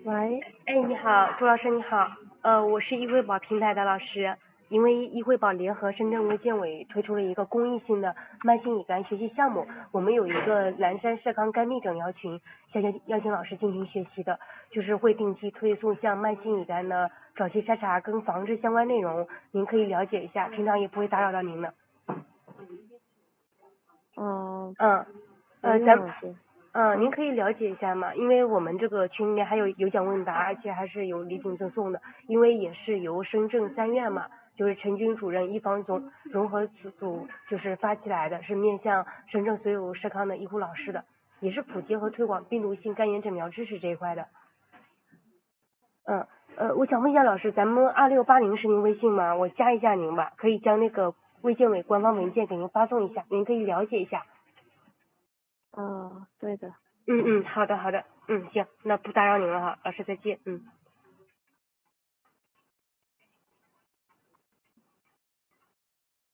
喂， 哎，你好，朱老师你好，我是易惠宝平台的老师。因为易惠宝联合深圳卫健委推出了一个公益性的慢性乙肝学习项目，我们有一个蓝山社康肝密诊疗群，想邀请老师进行学习的，就是会定期推送像慢性乙肝的早期筛查跟防治相关内容，您可以了解一下，平常也不会打扰到您的。 哦， 嗯， 可以啊， 咱老师。 您可以了解一下嘛，因为我们这个群里面还有奖问答，而且还是有礼品赠送的，因为也是由深圳3院嘛，就是陈军主任医防融合组就是发起来的，是面向深圳所有社康的医护老师的，也是普及和推广病毒性肝炎诊疗知识这一块的。我想问一下老师，咱们2680是您微信吗？我加一下您吧，可以将那个卫健委官方文件给您发送一下，您可以了解一下。 对的。 好的，行，那不打扰您了哈，老师再见。